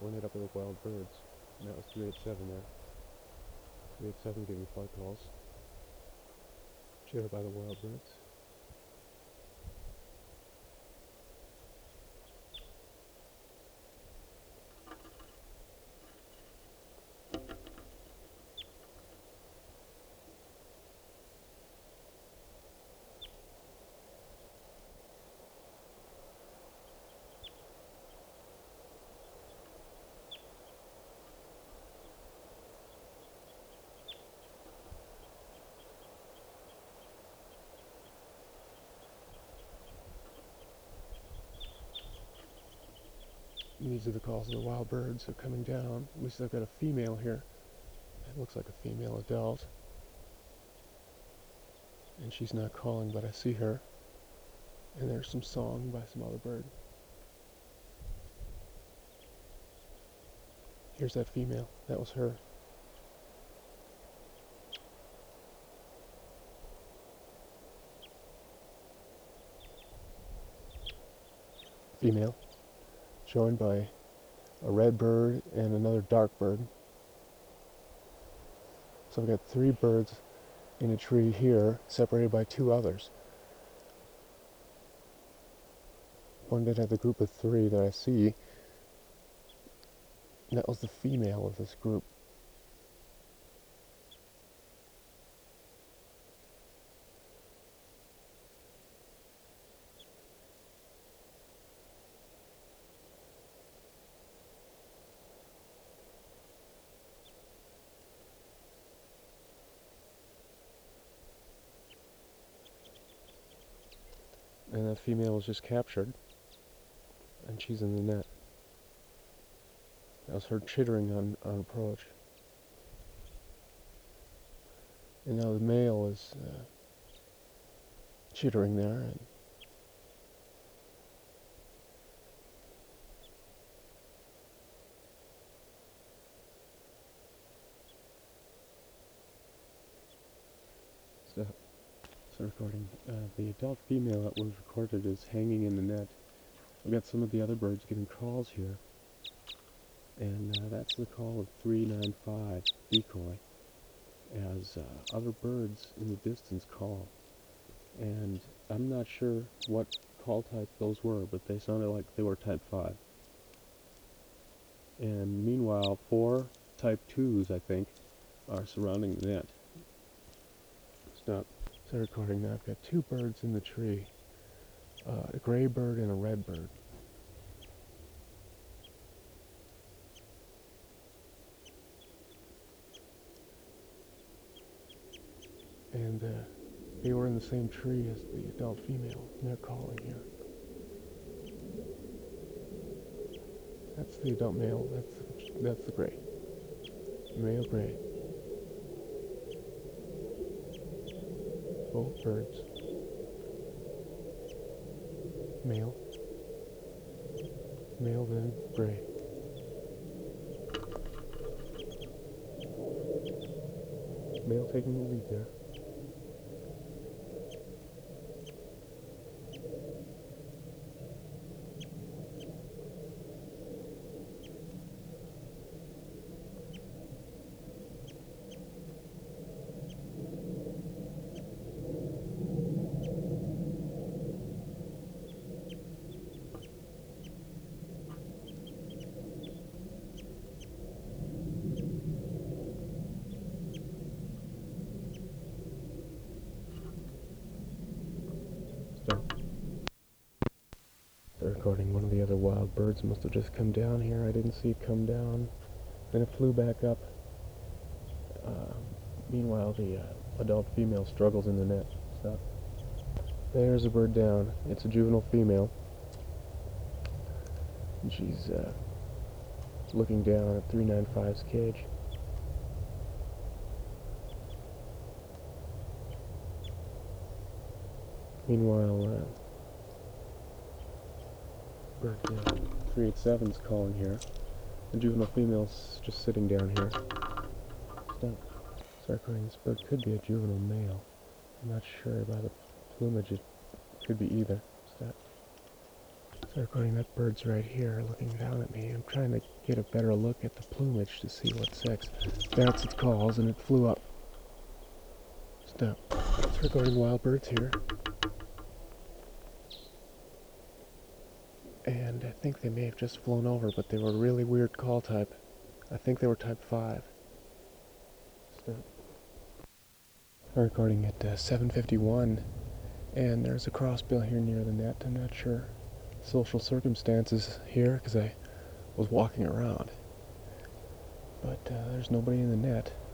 pointed up at the wild birds. And that was 387 there. 387 giving flight calls. Shared by the wild birds. And these are the calls of the wild birds. They're coming down. At least I've got a female here. It looks like a female adult. And she's not calling, but I see her. And there's some song by some other bird. Here's that female. That was her. Female. Joined by a red bird and another dark bird. So I've got 3 birds in a tree here, separated by 2 others. Pointed at the group of 3 that I see. And that was the female of this group. And that female was just captured. And she's in the net. That was her chittering on approach. And now the male is chittering there. And stop recording. The adult female that was recorded is hanging in the net. We've got some of the other birds giving calls here. And that's the call of 395 decoy, as other birds in the distance call. And I'm not sure what call type those were, but they sounded like they were type 5. And meanwhile, 4 type 2s, I think, are surrounding the net. Stop. Start recording now. I've got 2 birds in the tree. A gray bird and a red bird. And they were in the same tree as the adult female, and they're calling here. That's the adult male. That's the gray. Male gray. Both birds. Male. Male, then gray. Male taking the lead there. Stop. They're recording. One of the other wild birds must have just come down here. I didn't see it come down. Then it flew back up. Meanwhile, the adult female struggles in the net. Stop. There's a bird down. It's a juvenile female. And she's looking down at 395's cage. Meanwhile, bird 387's calling here. The juvenile female's just sitting down here. Stop. Start recording. This bird could be a juvenile male. I'm not sure by the plumage. It could be either. Stop. So recording that bird's right here looking down at me. I'm trying to get a better look at the plumage to see what sex. That's its calls, and it flew up. Stop. It's recording wild birds here. And I think they may have just flown over, but they were a really weird call type. I think they were type 5. Stop. Recording at 7:51, and there's a crossbill here near the net. I'm not sure social circumstances here because I was walking around, but there's nobody in the net.